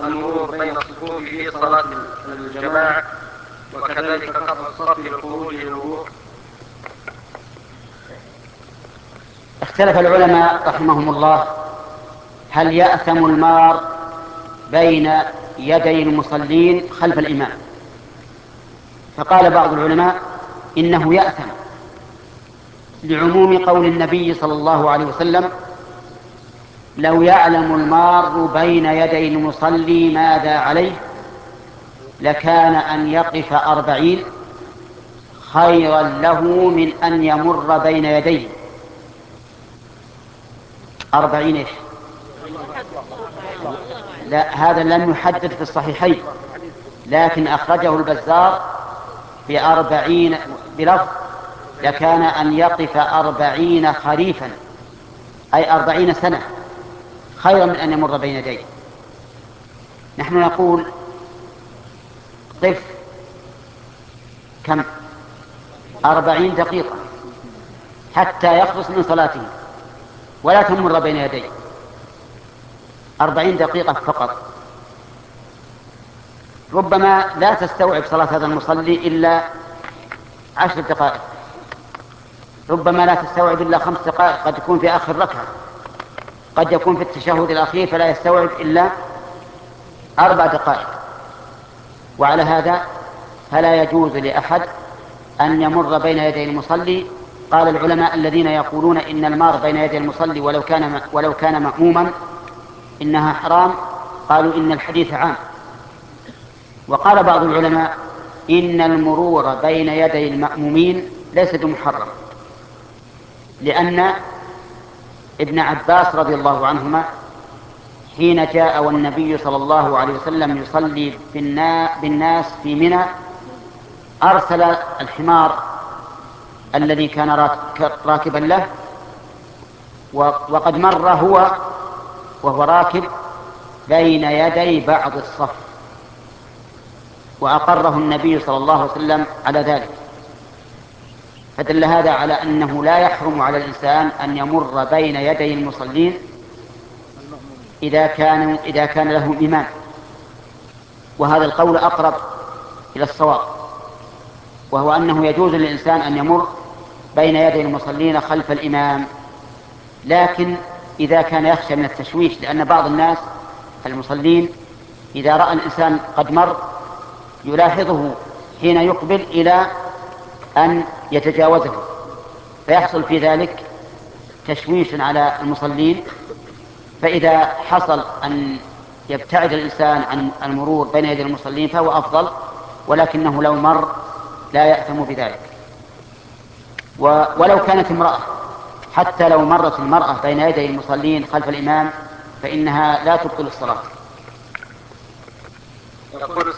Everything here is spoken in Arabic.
المرور بين الصفوف في صلاة الجماعة، وكذلك قطع الصف للخروج للوضوء؟ اختلف العلماء رحمهم الله هل يأثم المار بين يدي المصلين خلف الإمام. فقال بعض العلماء إنه يأثم لعموم قول النبي صلى الله عليه وسلم: لو يعلم المار بين يدي المصلي ماذا عليه لكان أن يقف 40 خيرا له من أن يمر بين يديه. 40 إيش؟ لا، هذا لم يحدد في الصحيحين، لكن أخرجه البزار ب40 بلفظ: لكان أن يقف 40 خريفا، أي 40 سنة، خيرا من أن يمر بين يديه. نحن نقول قف كم؟ 40 دقيقة حتى يخلص من صلاته، ولا تمر بين يديه. 40 دقيقة فقط. ربما لا تستوعب صلاة هذا المصلي إلا 10 دقائق، ربما لا تستوعب إلا 5 دقائق، قد يكون في آخر ركعة، قد يكون في التشهد الأخير فلا يستوعب إلا 4 دقائق. وعلى هذا فلا يجوز لأحد أن يمر بين يدي المصلي. قال العلماء الذين يقولون إن المار بين يدي المصلي ولو كان مأموما إنها حرام، قالوا إن الحديث عام. وقال بعض العلماء إن المرور بين يدي المأمومين ليس بمحرم، لأن ابن عباس رضي الله عنهما حين جاء والنبي صلى الله عليه وسلم يصلي بالناس في منى أرسل الحمار الذي كان راكبا له، وقد مر هو وهو راكب بين يدي بعض الصف، وأقره النبي صلى الله عليه وسلم على ذلك. فدل هذا على أنه لا يحرم على الإنسان أن يمر بين يدي المصلين إذا كان له إمام، وهذا القول أقرب إلى الصواب، وهو أنه يجوز للإنسان أن يمر بين يدي المصلين خلف الإمام، لكن إذا كان يخشى من التشويش، لأن بعض الناس المصلين إذا رأى الإنسان قد مر يلاحظه حين يقبل إلى أن يتجاوزه، فيحصل في ذلك تشويش على المصلين. فإذا حصل أن يبتعد الإنسان عن المرور بين يدي المصلين فهو أفضل، ولكنه لو مر لا يأثم بذلك. ولو كانت امرأة، حتى لو مرت المرأة بين يدي المصلين خلف الإمام فإنها لا تبطل الصلاة. يقول